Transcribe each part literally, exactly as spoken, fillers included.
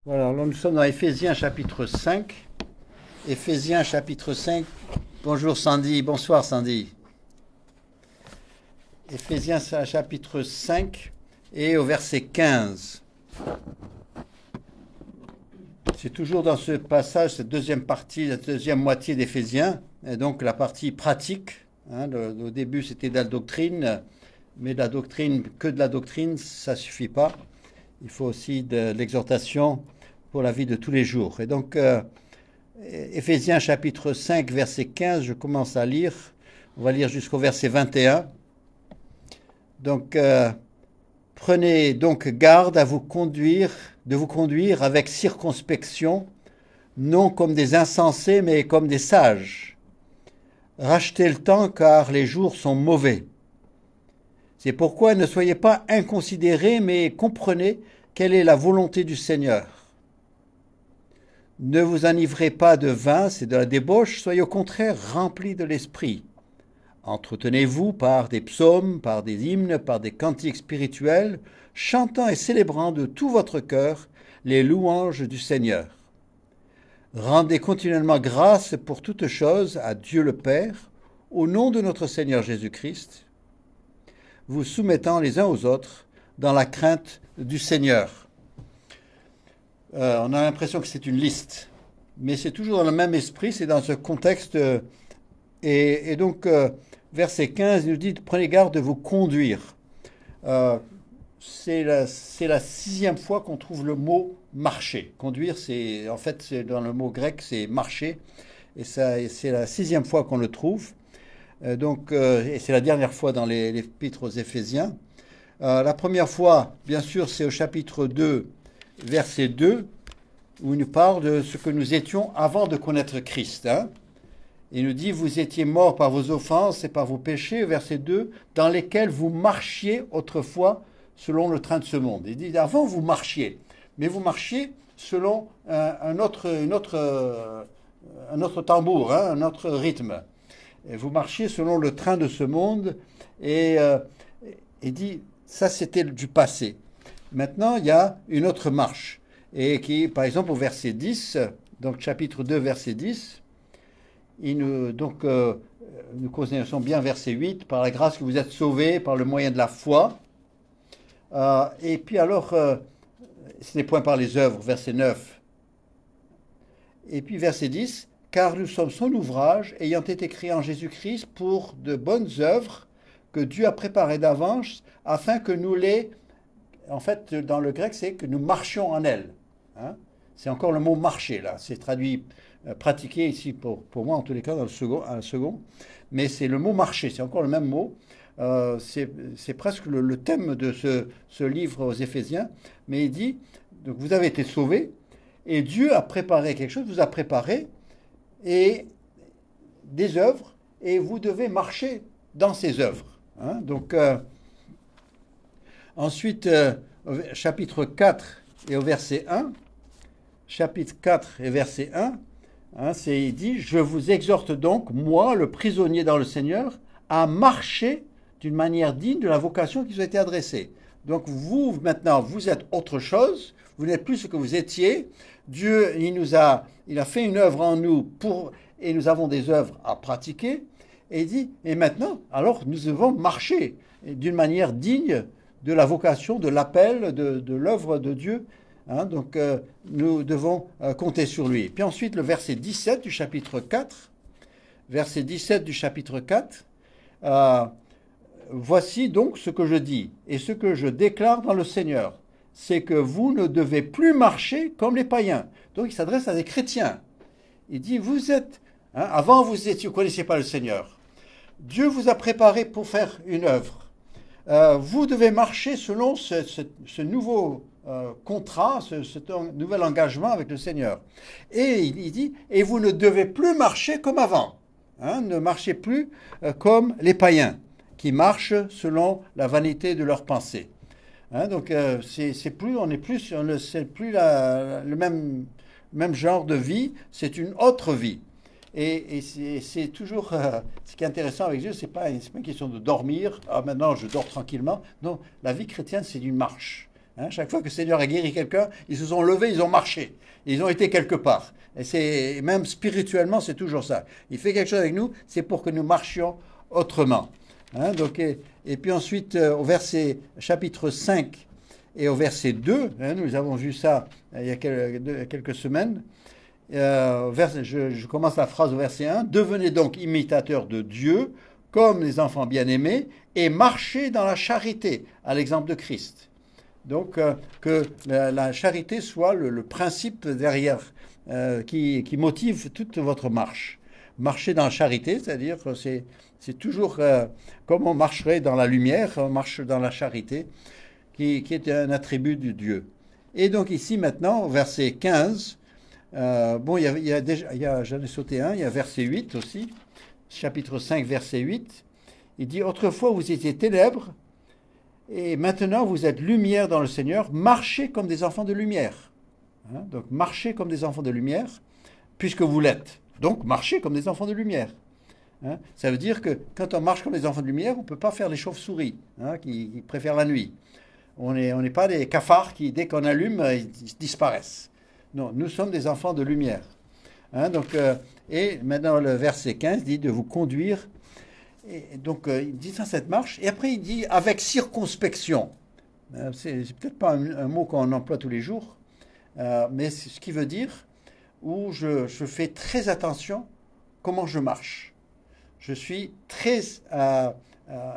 Voilà, alors nous sommes dans Éphésiens chapitre cinq. Éphésiens chapitre cinq. Bonjour Sandy, bonsoir Sandy. Éphésiens chapitre cinq et au verset quinze. C'est toujours dans ce passage, cette deuxième partie, la deuxième moitié d'Éphésiens, et donc la partie pratique. Hein, le, au début c'était de la doctrine, mais de la doctrine, que de la doctrine, ça ne suffit pas. Il faut aussi de l'exhortation pour la vie de tous les jours. Et donc, euh, Éphésiens chapitre cinq, verset quinze, je commence à lire. On va lire jusqu'au verset vingt et un. Donc, euh, prenez donc garde à vous conduire, de vous conduire avec circonspection, non comme des insensés, mais comme des sages. Rachetez le temps, car les jours sont mauvais. C'est pourquoi ne soyez pas inconsidérés, mais comprenez quelle est la volonté du Seigneur. Ne vous enivrez pas de vin, c'est de la débauche, soyez au contraire remplis de l'esprit. Entretenez-vous par des psaumes, par des hymnes, par des cantiques spirituels, chantant et célébrant de tout votre cœur les louanges du Seigneur. Rendez continuellement grâce pour toutes choses à Dieu le Père, au nom de notre Seigneur Jésus-Christ, vous soumettant les uns aux autres dans la crainte du Seigneur. Euh, on a l'impression que c'est une liste, mais c'est toujours dans le même esprit, c'est dans ce contexte. Euh, et, et donc, euh, verset quinze, il nous dit, prenez garde de vous conduire. Euh, c'est la, c'est la sixième fois qu'on trouve le mot marcher. Conduire, c'est, en fait, c'est, dans le mot grec, c'est marcher, et, ça, et c'est la sixième fois qu'on le trouve. Euh, donc, euh, et c'est la dernière fois dans les, l'épître aux Éphésiens. Euh, la première fois, bien sûr, c'est au chapitre deux, verset deux, où il nous parle de ce que nous étions avant de connaître Christ. Hein. Il nous dit, vous étiez morts par vos offenses et par vos péchés, verset deux, dans lesquels vous marchiez autrefois selon le train de ce monde. Il dit, avant vous marchiez, mais vous marchiez selon un, un, autre, une autre, euh, un autre tambour, hein, un autre rythme. Et vous marchiez selon le train de ce monde, et euh, il dit, ça c'était du passé. Maintenant, il y a une autre marche, et qui, par exemple, au verset dix, donc chapitre deux, verset dix, il nous, donc, euh, nous connaissons bien verset huit, par la grâce que vous êtes sauvés par le moyen de la foi. Euh, et puis alors, euh, ce n'est point par les œuvres, verset neuf. Et puis verset dix, car nous sommes son ouvrage, ayant été créés en Jésus-Christ pour de bonnes œuvres que Dieu a préparées d'avance, afin que nous les... En fait, dans le grec, c'est que nous marchions en elles. Hein. C'est encore le mot marcher, là. C'est traduit, euh, pratiqué ici, pour, pour moi, en tous les cas, dans le second. Un second. Mais c'est le mot marcher, c'est encore le même mot. Euh, c'est, c'est presque le, le thème de ce, ce livre aux Éphésiens. Mais il dit, donc vous avez été sauvés, et Dieu a préparé quelque chose, vous a préparé, et des œuvres, et vous devez marcher dans ces œuvres. Hein. Donc... Euh, Ensuite, euh, chapitre quatre et au verset un, chapitre quatre et verset un, hein, c'est, il dit, je vous exhorte donc, moi, le prisonnier dans le Seigneur, à marcher d'une manière digne de la vocation qui vous a été adressée. Donc vous, maintenant, vous êtes autre chose, vous n'êtes plus ce que vous étiez. Dieu, il nous a, il a fait une œuvre en nous pour, et nous avons des œuvres à pratiquer. Et il dit, et maintenant, alors nous devons marcher d'une manière digne de la vocation, de l'appel, de, de l'œuvre de Dieu. Hein, donc, euh, nous devons euh, compter sur lui. Puis ensuite, le verset dix-sept du chapitre quatre. Verset dix-sept du chapitre quatre. Euh, Voici donc ce que je dis et ce que je déclare dans le Seigneur. C'est que vous ne devez plus marcher comme les païens. Donc, il s'adresse à des chrétiens. Il dit, vous êtes... Hein, avant, vous étiez, vous ne connaissiez pas le Seigneur. Dieu vous a préparé pour faire une œuvre. Euh, vous devez marcher selon ce, ce, ce nouveau euh, contrat, ce, ce nouvel engagement avec le Seigneur. Et il, il dit, et vous ne devez plus marcher comme avant. Hein, ne marchez plus euh, comme les païens, qui marchent selon la vanité de leurs pensées. Hein, donc, euh, c'est, c'est plus, on n'est plus, on ne, c'est plus la, le même, même genre de vie, c'est une autre vie. Et, et c'est, c'est toujours, euh, ce qui est intéressant avec Dieu, ce n'est pas, c'est pas une question de dormir, ah maintenant je dors tranquillement. Non, la vie chrétienne c'est une marche. Hein, chaque fois que le Seigneur a guéri quelqu'un, ils se sont levés, ils ont marché. Ils ont été quelque part. Et c'est, même spirituellement, c'est toujours ça. Il fait quelque chose avec nous, c'est pour que nous marchions autrement. Hein, donc, et, et puis ensuite, euh, au verset chapitre cinq et au verset deux, hein, nous avons vu ça euh, il y a quelques, deux, quelques semaines. Euh, vers, je, je commence la phrase au verset un. Devenez donc imitateurs de Dieu, comme les enfants bien-aimés, et marchez dans la charité, à l'exemple de Christ. Donc, euh, que la, la charité soit le, le principe derrière, euh, qui, qui motive toute votre marche. Marcher dans la charité, c'est-à-dire que c'est, c'est toujours euh, comme on marcherait dans la lumière, on marche dans la charité, qui, qui est un attribut de Dieu. Et donc ici maintenant, au verset quinze, euh, bon, il y a, il y a déjà, il y a, j'en ai sauté un, il y a verset huit aussi, chapitre cinq, verset huit, il dit, autrefois vous étiez ténèbres, et maintenant vous êtes lumière dans le Seigneur, marchez comme des enfants de lumière. Hein, donc marchez comme des enfants de lumière, puisque vous l'êtes. Donc marchez comme des enfants de lumière. Hein, ça veut dire que quand on marche comme des enfants de lumière, on ne peut pas faire les chauves-souris, hein, qui, qui préfèrent la nuit. On n'est on n'est pas des cafards qui, dès qu'on allume, ils disparaissent. Non, nous sommes des enfants de lumière. Hein, donc, euh, et maintenant le verset quinze dit de vous conduire. Et donc euh, il dit ça, cette marche. Et après il dit avec circonspection. Euh, c'est, c'est peut-être pas un, un mot qu'on emploie tous les jours, euh, mais c'est ce qui veut dire où je, je fais très attention comment je marche. Je suis très euh, euh,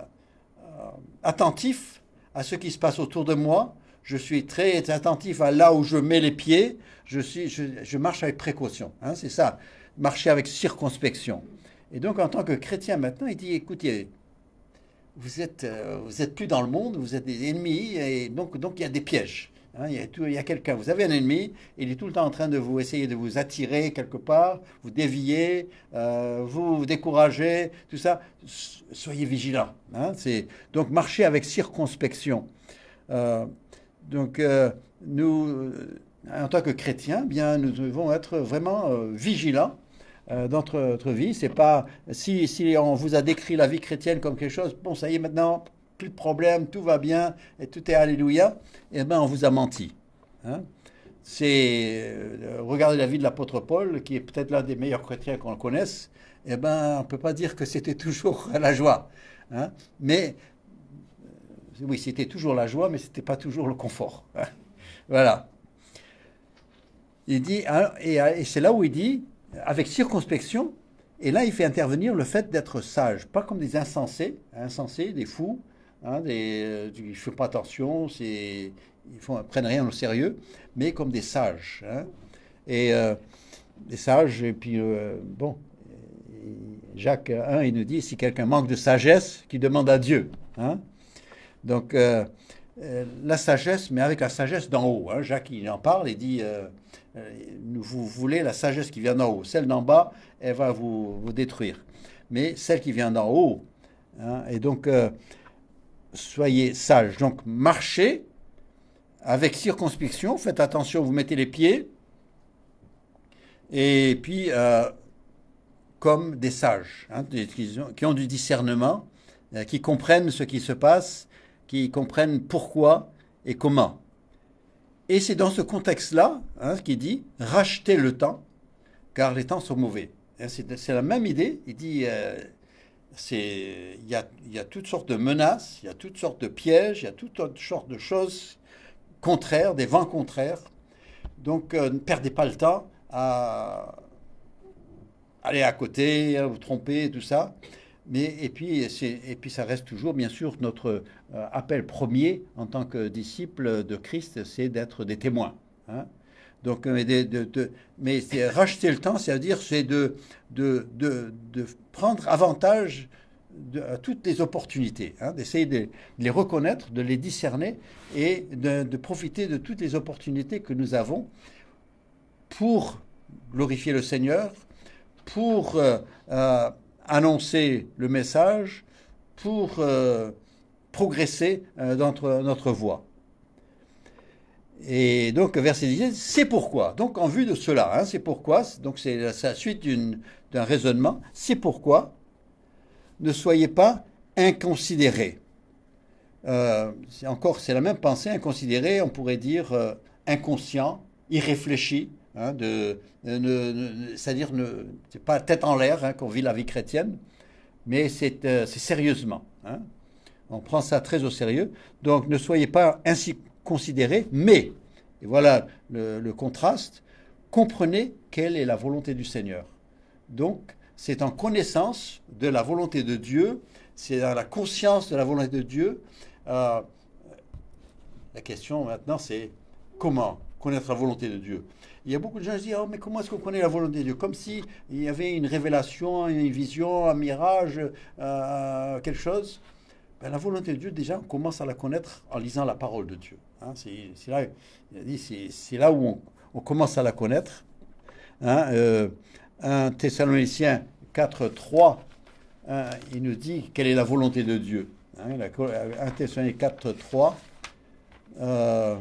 attentif à ce qui se passe autour de moi. Je suis très attentif à là où je mets les pieds. Je, suis, je, je marche avec précaution. Hein, c'est ça, marcher avec circonspection. Et donc, en tant que chrétien maintenant, il dit, écoutez, vous êtes, euh, vous êtes plus dans le monde, vous êtes des ennemis, et donc, donc il y a des pièges. Hein, il y a, tout, il y a quelqu'un, vous avez un ennemi, il est tout le temps en train de vous essayer de vous attirer quelque part, vous dévier, euh, vous, vous décourager, tout ça. Soyez vigilants. Hein, c'est, donc, marchez avec circonspection. Euh, donc, euh, nous, en tant que chrétiens, bien, nous devons être vraiment euh, vigilants euh, dans notre, notre vie. C'est pas si, si on vous a décrit la vie chrétienne comme quelque chose, bon, ça y est, maintenant, plus de problème, tout va bien, et tout est alléluia, eh bien, on vous a menti. Hein, c'est euh, regardez la vie de l'apôtre Paul, qui est peut-être l'un des meilleurs chrétiens qu'on connaisse. Eh ben, on peut pas dire que c'était toujours la joie. Hein, mais oui, c'était toujours la joie, mais c'était pas toujours le confort. Hein, voilà. Il dit, et, et c'est là où il dit, avec circonspection, et là il fait intervenir le fait d'être sage, pas comme des insensés, insensés, des fous, hein, des, ils ne font pas attention, c'est, ils ne prennent rien au sérieux, mais comme des sages. Hein, et euh, des sages, et puis, euh, bon, Jacques un, il nous dit, si quelqu'un manque de sagesse, qu'il demande à Dieu. Hein, donc, euh, euh, la sagesse, mais avec la sagesse d'en haut. Hein, Jacques, il en parle, il dit... Euh, vous voulez la sagesse qui vient d'en haut. Celle d'en bas, elle va vous, vous détruire. Mais celle qui vient d'en haut, hein, et donc, euh, soyez sages. Donc, marchez avec circonspection. Faites attention, vous mettez les pieds. Et puis, euh, comme des sages, hein, qui, ont, qui ont du discernement, euh, qui comprennent ce qui se passe, qui comprennent pourquoi et comment. Et c'est dans ce contexte-là, hein, qu'il dit « rachetez le temps, car les temps sont mauvais ». C'est, c'est la même idée. Il dit euh, c'est, il y a, il y a toutes sortes de menaces, il y a toutes sortes de pièges, il y a toutes sortes de choses contraires, des vents contraires. Donc euh, ne perdez pas le temps à aller à côté, à vous tromper, tout ça. Mais, et, puis, c'est, et puis ça reste toujours, bien sûr, notre euh, appel premier en tant que disciple de Christ, c'est d'être des témoins. Hein. Donc, mais, de, de, de, mais c'est racheter le temps, c'est-à-dire c'est de, de, de, de prendre avantage de, à toutes les opportunités, hein, d'essayer de, de les reconnaître, de les discerner et de, de profiter de toutes les opportunités que nous avons pour glorifier le Seigneur, pour... Euh, euh, annoncer le message, pour euh, progresser euh, dans notre, notre voie. Et donc, verset dix, c'est pourquoi. Donc, en vue de cela, hein, c'est pourquoi, donc c'est la suite d'une, d'un raisonnement, c'est pourquoi ne soyez pas inconsidérés, Euh, c'est encore, c'est la même pensée inconsidérée, on pourrait dire euh, inconscient, irréfléchi, hein, de, de- de- de- c'est-à-dire ne, c'est pas tête en l'air hein, qu'on vit la vie chrétienne, mais c'est euh, c'est sérieusement. Hein. On prend ça très au sérieux. Donc ne soyez pas ainsi considérés, mais, et voilà le, le contraste, comprenez quelle est la volonté du Seigneur. Donc c'est en connaissance de la volonté de Dieu, c'est dans la conscience de la volonté de Dieu. euh, la question maintenant c'est comment connaître la volonté de Dieu. Il y a beaucoup de gens qui disent oh, mais comment est-ce qu'on connaît la volonté de Dieu? Comme si il y avait une révélation, une vision, un mirage, euh, quelque chose. Ben, la volonté de Dieu, déjà, on commence à la connaître en lisant la parole de Dieu. Hein, c'est, c'est là, il a dit, c'est, c'est là où on, on commence à la connaître. Hein, euh, un Thessaloniciens quatre, trois, hein, il nous dit quelle est la volonté de Dieu. Hein, la, un Thessaloniciens quatre, trois, euh,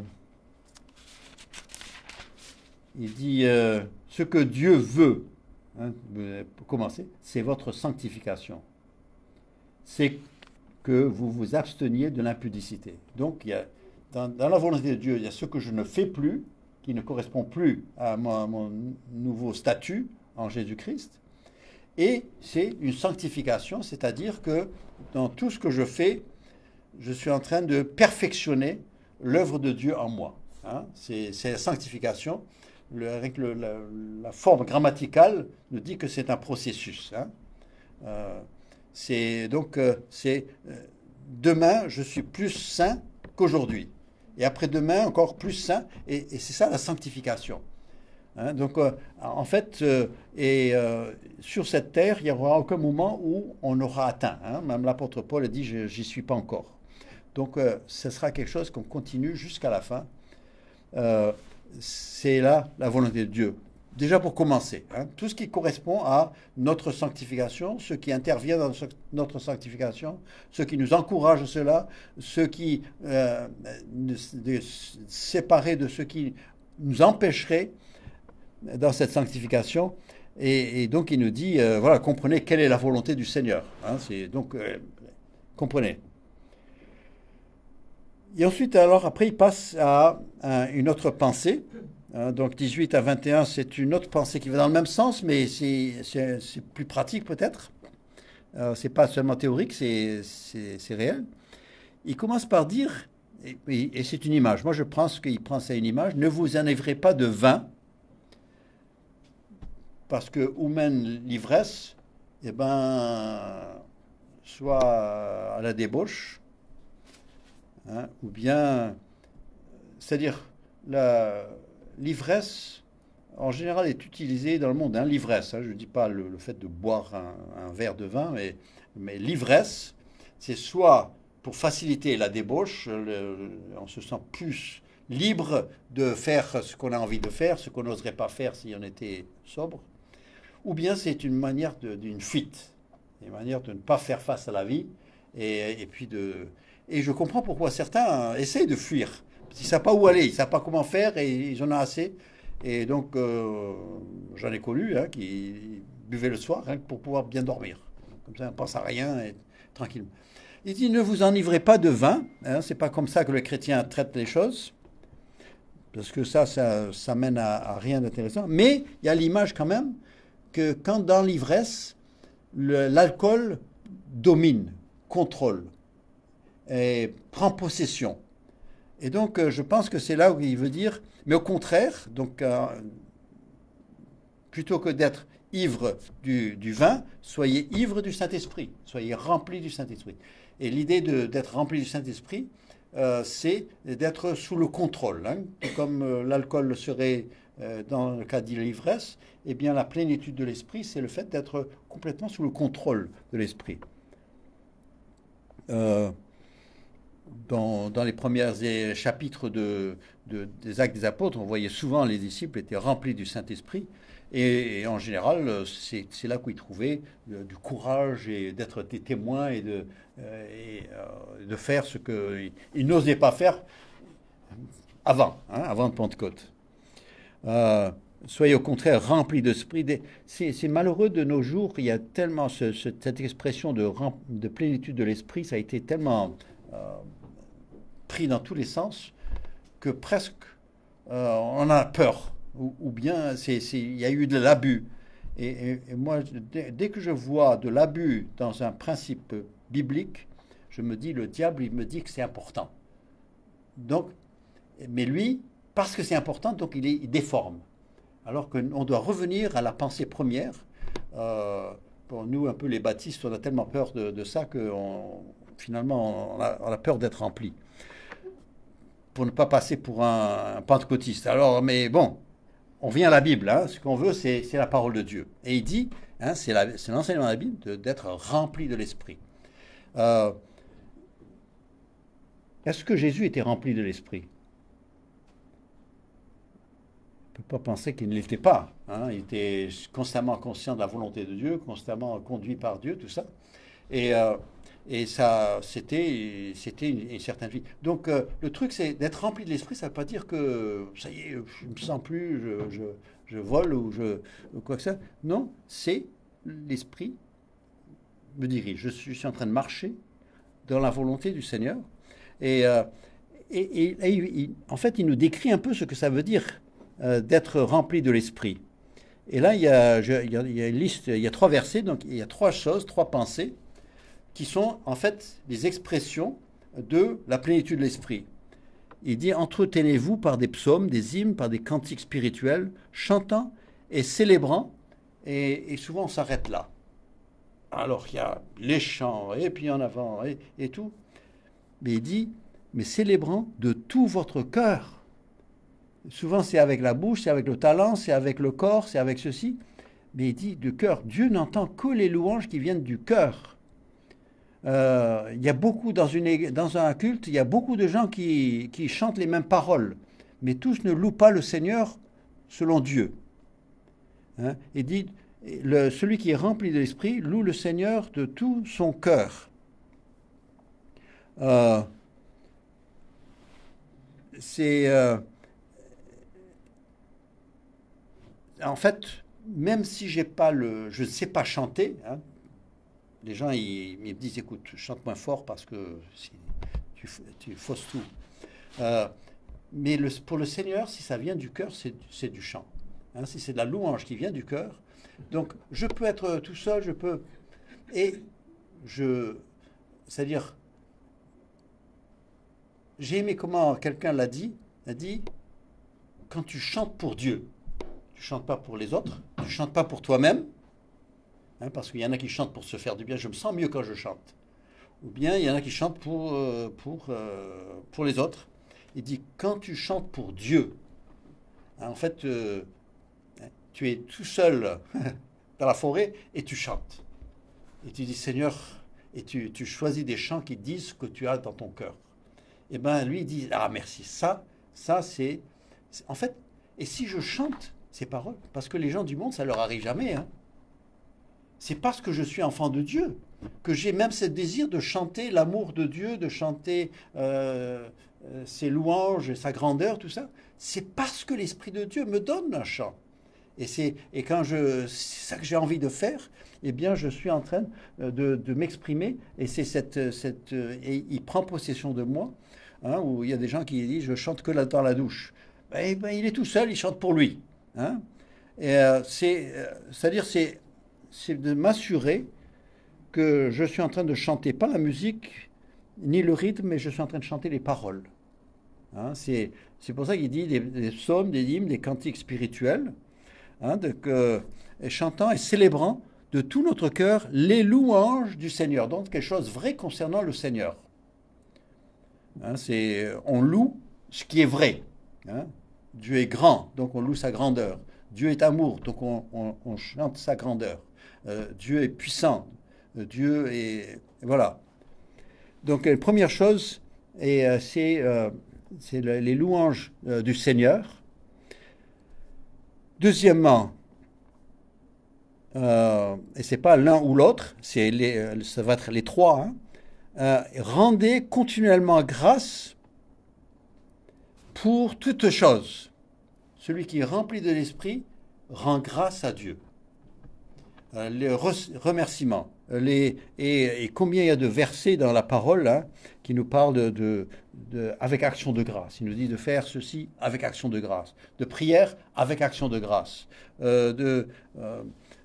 il dit euh, ce que Dieu veut, hein, pour commencer, c'est votre sanctification. C'est que vous vous absteniez de l'impudicité. Donc, il y a, dans, dans la volonté de Dieu, il y a ce que je ne fais plus, qui ne correspond plus à mon, à mon nouveau statut en Jésus-Christ. Et c'est une sanctification, c'est-à-dire que dans tout ce que je fais, je suis en train de perfectionner l'œuvre de Dieu en moi. Hein. C'est, c'est la sanctification. Le, avec le, la, la, forme grammaticale nous dit que c'est un processus. Hein. Euh, c'est donc euh, c'est euh, demain je suis plus saint qu'aujourd'hui et après-demain encore plus saint et, et c'est ça la sanctification. Hein, donc euh, en fait euh, et euh, sur cette terre il n'y aura aucun moment où on aura atteint. Hein, même l'apôtre Paul a dit je, j'y suis pas encore. Donc euh, ce sera quelque chose qu'on continue jusqu'à la fin. Euh, c'est là la volonté de Dieu. Déjà pour commencer, hein, tout ce qui correspond à notre sanctification, ce qui intervient dans notre sanctification, ce qui nous encourage à cela, ce qui euh, de, de, séparer de ce qui nous empêcherait dans cette sanctification. Et, et donc il nous dit, euh, voilà, comprenez quelle est la volonté du Seigneur. Hein, c'est, donc, euh, comprenez. Et ensuite, alors, après, il passe à, à une autre pensée. Hein, donc, dix-huit à vingt et un, c'est une autre pensée qui va dans le même sens, mais c'est, c'est, c'est plus pratique peut-être. Euh, c'est pas seulement théorique, c'est, c'est, c'est réel. Il commence par dire, et, et c'est une image, moi je pense qu'il prend ça une image, ne vous enivrez pas de vin, parce que où mène l'ivresse, eh ben, soit à la débauche, hein, ou bien c'est-à-dire, la, l'ivresse, en général, est utilisée dans le monde. Hein, l'ivresse, hein, je ne dis pas le, le fait de boire un, un verre de vin, mais, mais l'ivresse, c'est soit pour faciliter la débauche, le, on se sent plus libre de faire ce qu'on a envie de faire, ce qu'on n'oserait pas faire si on était sobre, ou bien c'est une manière de, d'une fuite, une manière de ne pas faire face à la vie, et, et puis de... Et je comprends pourquoi certains essayent de fuir. Ils ne savent pas où aller, ils ne savent pas comment faire et ils en ont assez. Et donc, euh, j'en ai connu hein, qui buvaient le soir hein, pour pouvoir bien dormir. Comme ça, on ne pense à rien et tranquille. Il dit ne vous enivrez pas de vin. Hein, c'est pas comme ça que le chrétien traite les choses. Parce que ça, ça, ça mène à, à rien d'intéressant. Mais il y a l'image quand même que quand dans l'ivresse, le, l'alcool domine, contrôle et prend possession. Et donc, euh, je pense que c'est là où il veut dire, mais au contraire, donc, euh, plutôt que d'être ivre du, du vin, soyez ivre du Saint-Esprit, soyez remplis du Saint-Esprit. Et l'idée de, d'être rempli du Saint-Esprit, euh, c'est d'être sous le contrôle. Hein. Comme euh, l'alcool le serait euh, dans le cas de l'ivresse, eh bien la plénitude de l'esprit, c'est le fait d'être complètement sous le contrôle de l'esprit. Euh, dans, dans les premiers chapitres de, de, des Actes des Apôtres, on voyait souvent les disciples étaient remplis du Saint-Esprit. Et, et en général, c'est, c'est là qu'ils trouvaient euh, du courage et d'être des témoins et de, euh, et, euh, de faire ce qu'ils n'osaient pas faire avant, hein, avant de Pentecôte. Euh, soyez au contraire remplis d'esprit. C'est, c'est malheureux de nos jours, il y a tellement ce, ce, cette expression de, de plénitude de l'esprit, ça a été tellement... Euh, pris dans tous les sens que presque euh, on a peur. Ou, ou bien c'est, c'est, il y a eu de l'abus. Et, et- et moi, dès, dès que je vois de l'abus dans un principe biblique, je me dis, le diable, il me dit que c'est important. Donc, mais lui, parce que c'est important, donc il, est, il déforme. Alors qu'on doit revenir à la pensée première. Euh, pour nous, un peu les baptistes, on a tellement peur de, de ça que on- finalement, on a, on a peur d'être rempli. Pour ne pas passer pour un, un pentecôtiste. Alors, mais bon, on vient à la Bible. Hein, ce qu'on veut, c'est c'est la parole de Dieu. Et il dit, hein, c'est la- c'est l'enseignement de la Bible, de- d'être rempli de l'Esprit. Euh, Est-ce que Jésus était rempli de l'Esprit? On ne peut pas penser qu'il ne l'était pas. Hein. Il était constamment conscient de la volonté de Dieu, constamment conduit par Dieu, tout ça. Et, euh, et ça, c'était, c'était une, une certaine vie. Donc, euh, le truc, c'est d'être rempli de l'esprit, ça ne veut pas dire que ça y est, je ne me sens plus, je, je, je vole ou je, ou quoi que ça. Non, c'est l'esprit me dirige. Je suis, je suis en train de marcher dans la volonté du Seigneur. Et, euh, et, et- et il- en fait, il nous décrit un peu ce que ça veut dire euh, d'être rempli de l'esprit. Et là, il y, a, je- il, y a, il y a une liste, il y a trois versets, donc il y a trois choses, trois pensées qui sont en fait des expressions de la plénitude de l'esprit. Il dit entretenez-vous par des psaumes, des hymnes, par des cantiques spirituels, chantant et célébrant. Et, et souvent on s'arrête là. Alors qu'il y a les chants, et puis en avant, et, et tout. Mais il dit mais célébrant de tout votre cœur. Souvent c'est avec la bouche, c'est avec le talent, c'est avec le corps, c'est avec ceci. Mais il dit de cœur. Dieu n'entend que les louanges qui viennent du cœur. Euh, il y a beaucoup dans, une, dans un culte, il y a beaucoup de gens qui, qui chantent les mêmes paroles, mais tous ne louent pas le Seigneur selon Dieu. Hein. Il dit, le, celui qui est rempli de l'Esprit loue le Seigneur de tout son cœur. Euh, c'est euh, en fait, même si j'ai pas le, je ne sais pas chanter, hein, les gens ils, ils me disent écoute, chante moins fort parce que si, tu, tu fausses tout. Euh, Mais le- pour le Seigneur, si ça vient du cœur, c'est c'est du chant. Hein, si c'est de la louange qui vient du cœur. Donc, je peux être tout seul, je peux. Et je. C'est-à-dire, j'ai aimé comment quelqu'un l'a dit. A dit quand tu chantes pour Dieu, tu chantes pas pour les autres, tu chantes pas pour toi-même, hein, parce qu'il y en a qui chantent pour se faire du bien. Je me sens mieux quand je chante. Ou bien il y en a qui chantent pour, euh, pour, euh, pour les autres. Il dit quand tu chantes pour Dieu, hein, en fait, euh, tu es tout seul dans la forêt et tu chantes. Et tu dis Seigneur, et tu, tu choisis des chants qui disent ce que tu as dans ton cœur. Et bien lui il dit ah merci, ça, ça c'est, c'est- en fait, et si je chante ces paroles, parce que les gens du monde ça leur arrive jamais, hein, c'est parce que je suis enfant de Dieu que j'ai même ce désir de chanter l'amour de Dieu, de chanter euh, euh, ses louanges, sa grandeur, tout ça. C'est parce que l'Esprit de Dieu me donne un chant. Et, c'est, et quand je, c'est ça que j'ai envie de faire, eh bien, je suis en train euh, de, de m'exprimer. Et c'est cette, cette, euh, et il prend possession de moi. Hein, où il y a des gens qui disent, je chante que là dans la douche. Ben, ben, il est tout seul, il chante pour lui. Hein. Et, euh, c'est, euh, c'est-à-dire, c'est, c'est de m'assurer que je suis en train de chanter, pas la musique, ni le rythme, mais je suis en train de chanter les paroles. Hein, c'est, c'est pour ça qu'il dit des, des psaumes, des hymnes, des cantiques spirituels. Hein, de, que, et chantant et célébrant de tout notre cœur les louanges du Seigneur. Donc quelque chose de vrai concernant le Seigneur. Hein, c'est, on loue ce qui est vrai. Hein. Dieu est grand, donc on loue sa grandeur. Dieu est amour, donc on, on, on chante sa grandeur. Euh, Dieu est puissant. Euh, Dieu est... Voilà. Donc la première chose, et, euh, c'est, euh, c'est le- les louanges euh, du Seigneur. Deuxièmement, euh, et c'est pas l'un ou l'autre, c'est les, euh, ça va être les trois. Hein. Euh, rendez continuellement grâce pour toutes choses. Celui qui est rempli de l'esprit rend grâce à Dieu. euh, les re- remerciements. Les, et, et combien il y a de versets dans la parole hein, qui nous parlent de, de, de- avec action de grâce. Il nous dit de faire ceci avec action de grâce, de prière avec action de grâce, euh, de euh,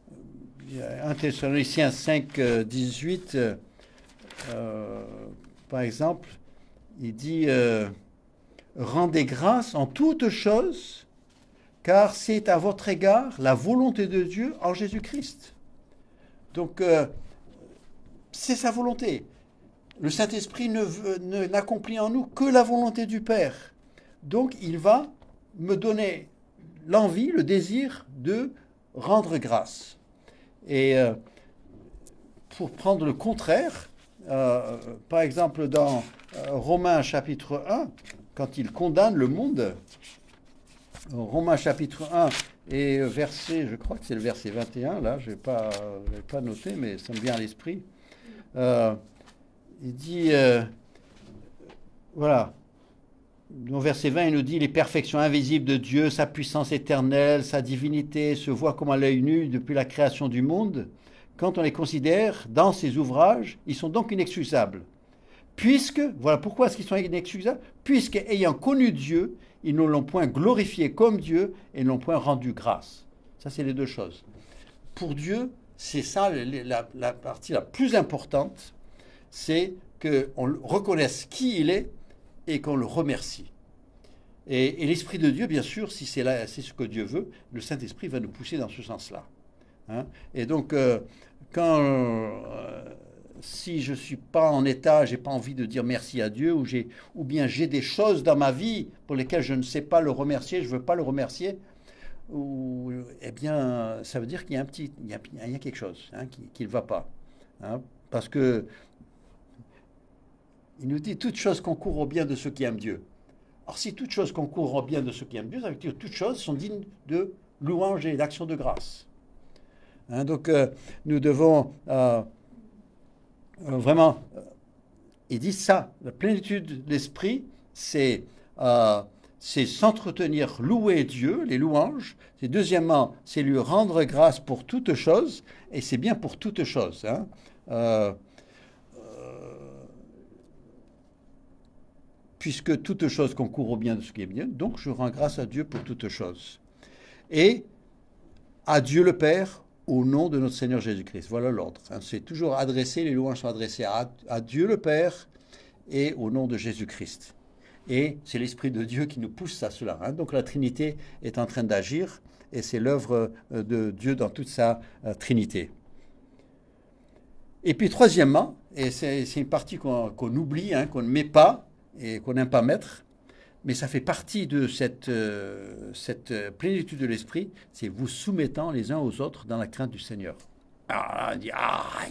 un Thessaloniciens cinq, euh, dix-huit, euh, euh, par exemple, il dit euh, rendez grâce en toutes choses, car c'est à votre égard la volonté de Dieu en Jésus-Christ. Donc, euh, c'est sa volonté. Le Saint-Esprit ne, veut- ne- n'accomplit en nous que la volonté du Père. Donc, il va me donner l'envie, le désir de rendre grâce. Et euh, pour prendre le contraire, euh, par exemple dans euh, Romains chapitre un, quand il condamne le monde, Romains chapitre un et verset, je crois que c'est le verset vingt et un, là, je n'ai pas, j'ai pas noté, mais ça me vient à l'esprit. Euh, il dit, euh, voilà, au verset vingt, il nous dit les perfections invisibles de Dieu, sa puissance éternelle, sa divinité se voient comme à l'œil nu depuis la création du monde. Quand on les considère dans ses ouvrages, ils sont donc inexcusables. Puisque, voilà pourquoi est-ce qu'ils sont inexcusables, puisque ayant connu Dieu, ils ne l'ont point glorifié comme Dieu et ne l'ont point rendu grâce. Ça, c'est les deux choses. Pour Dieu, c'est ça la, la partie la plus importante, c'est qu'on reconnaisse qui il est et qu'on le remercie. Et, et l'Esprit de Dieu, bien sûr, si c'est, là, c'est ce que Dieu veut, le Saint-Esprit va nous pousser dans ce sens-là. Hein. Et donc, euh, quand, euh, si je ne suis pas en état, j'ai pas envie de dire merci à Dieu, ou, j'ai, ou bien j'ai des choses dans ma vie pour lesquelles je ne sais pas le remercier, je ne veux pas le remercier, ou, eh bien, ça veut dire qu'il y a un petit, il y a, il y a quelque chose hein, qui ne va pas. Hein. Parce que il nous dit toutes choses concourent au bien de ceux qui aiment Dieu. Alors si toutes choses concourent au bien de ceux qui aiment Dieu, ça veut dire que toutes choses sont dignes de louange et d'action de grâce. Hein, donc euh, nous devons euh, euh, vraiment, euh, il dit ça, la plénitude d'esprit, c'est euh, c'est s'entretenir, louer Dieu, les louanges. C'est deuxièmement, c'est lui rendre grâce pour toutes choses, et c'est bien pour toutes choses. Hein. Euh, puisque toutes choses concourent au bien de ce qui est bien, donc je rends grâce à Dieu pour toutes choses. Et à Dieu le Père, au nom de notre Seigneur Jésus-Christ. Voilà l'ordre. Hein. C'est toujours adressé, les louanges sont adressées à, à Dieu le Père et au nom de Jésus-Christ. Et c'est l'Esprit de Dieu qui nous pousse à cela. Hein. Donc la Trinité est en train d'agir et c'est l'œuvre de Dieu dans toute sa euh, Trinité. Et puis troisièmement, et c'est, c'est une partie qu'on, qu'on oublie, hein, qu'on ne met pas et qu'on n'aime pas mettre, mais ça fait partie de cette, euh, cette plénitude de l'esprit, c'est vous soumettant les uns aux autres dans la crainte du Seigneur. Alors là, on dit aïe.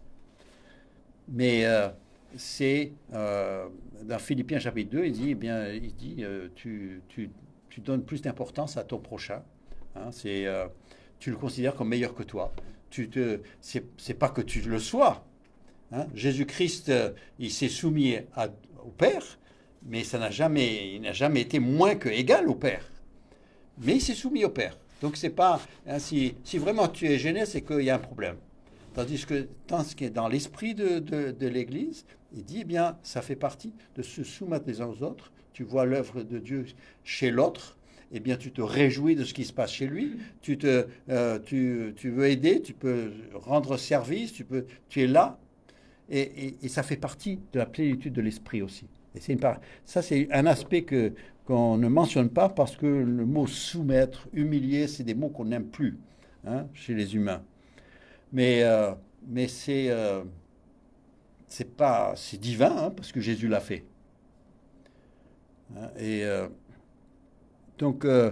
Mais euh, c'est euh, dans Philippiens chapitre deux, il dit, eh bien, il dit, euh, tu, tu, tu donnes plus d'importance à ton prochain. Hein, c'est, euh, tu le considères comme meilleur que toi. Tu te, c'est, c'est pas que tu le sois. Hein. Jésus-Christ, euh, il s'est soumis à, au Père, mais ça n'a jamais, il n'a jamais été moins que égal au Père. Mais il s'est soumis au Père. Donc c'est pas, hein, si, si vraiment tu es gêné, c'est qu'il y a un problème. Tandis que dans ce qui est dans l'esprit de, de, de l'Église, il dit, eh bien, ça fait partie de se soumettre les uns aux autres. Tu vois l'œuvre de Dieu chez l'autre, eh bien, tu te réjouis de ce qui se passe chez lui. Tu, te, euh, tu, tu veux aider, tu peux rendre service, tu, peux, tu es là. Et, et, et ça fait partie de la plénitude de l'esprit aussi. Et c'est une part, ça, c'est un aspect que, qu'on ne mentionne pas parce que le mot soumettre, humilier, c'est des mots qu'on n'aime plus hein, chez les humains. Mais, euh, mais c'est, euh, c'est pas, c'est divin hein, parce que Jésus l'a fait. Hein, et euh, donc, euh,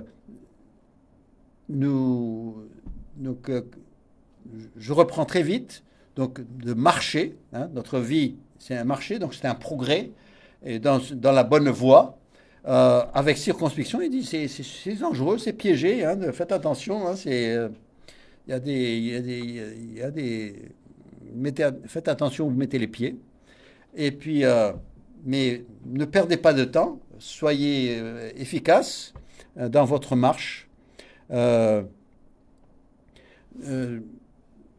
nous, donc euh, je reprends très vite. Donc, de marcher, hein, notre vie, c'est un marché, donc c'est un progrès et dans, dans la bonne voie. Euh, avec circonspection, il dit c'est, c'est, c'est dangereux, c'est piégé, hein, faites attention, hein, c'est, euh, il y a des, il y a des, il y a des mettez, faites attention où vous mettez les pieds. Et puis, euh, mais ne perdez pas de temps, soyez euh, efficace euh, dans votre marche. Euh, euh,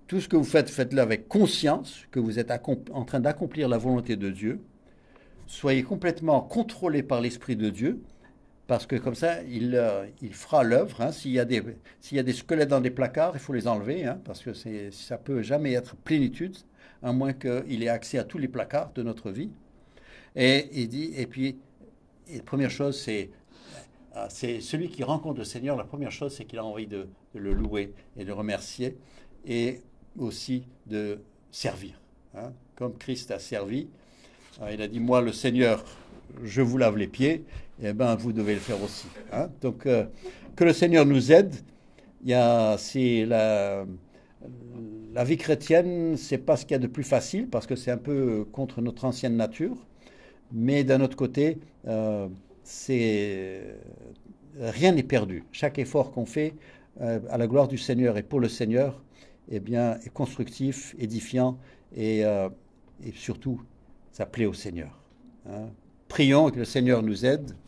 tout ce que vous faites, faites-le avec conscience que vous êtes en train d'accomplir la volonté de Dieu. Soyez complètement contrôlés par l'Esprit de Dieu, parce que comme ça, il, euh, il fera l'œuvre. Hein. S'il y a des, s'il y a des squelettes dans des placards, il faut les enlever, hein, parce que c'est, ça peut jamais être plénitude, à moins qu'il ait accès à tous les placards de notre vie. Et il dit, et puis, et la première chose, c'est, euh, c'est celui qui rencontre le Seigneur, la première chose, c'est qu'il a envie de, de le louer et de remercier, et aussi de servir. Hein. Comme Christ a servi, euh, il a dit, moi, le Seigneur, je vous lave les pieds, et ben vous devez le faire aussi. Hein. Donc, euh, que le Seigneur nous aide. Il y a, c'est la, la vie chrétienne, c'est pas ce qu'il y a de plus facile, parce que c'est un peu contre notre ancienne nature. Mais d'un autre côté, euh, c'est, rien n'est perdu. Chaque effort qu'on fait euh, à la gloire du Seigneur et pour le Seigneur, eh bien, est constructif, édifiant et, euh, et surtout, ça plaît au Seigneur. Hein. Prions et que le Seigneur nous aide